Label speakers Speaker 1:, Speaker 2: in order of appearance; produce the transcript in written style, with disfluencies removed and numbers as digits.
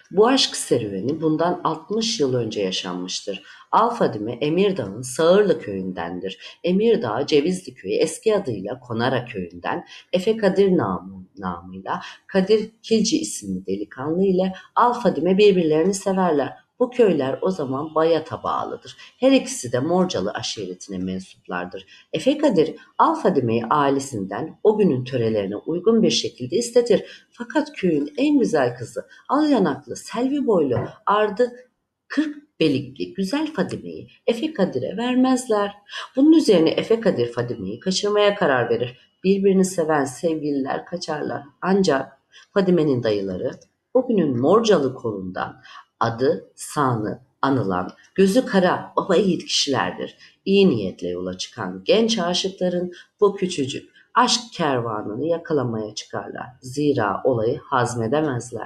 Speaker 1: Bu aşk serüveni bundan 60 yıl önce yaşanmıştır. Al Fadime Emirdağ'ın Sağırlı köyündendir. Emirdağ Cevizli köyü eski adıyla Konara köyünden Efe Kadir namıyla Kadir Kilci isimli delikanlı ile Al Fadime birbirlerini severler. Bu köyler o zaman Bayat'a bağlıdır. Her ikisi de Morcalı aşiretine mensuplardır. Efe Kadir Al Fadime'yi ailesinden o günün törelerine uygun bir şekilde istetir. Fakat köyün en güzel kızı al yanaklı, selvi boylu, ardı 40 belikli güzel Fadime'yi Efe Kadir'e vermezler. Bunun üzerine Efe Kadir Fadime'yi kaçırmaya karar verir. Birbirini seven sevgililer kaçarlar. Ancak Fadime'nin dayıları o günün Morcalı kolundan adı sanı anılan gözü kara baba yiğit kişilerdir. İyi niyetle yola çıkan genç aşıkların bu küçücük aşk kervanını yakalamaya çıkarlar. Zira olayı hazmedemezler.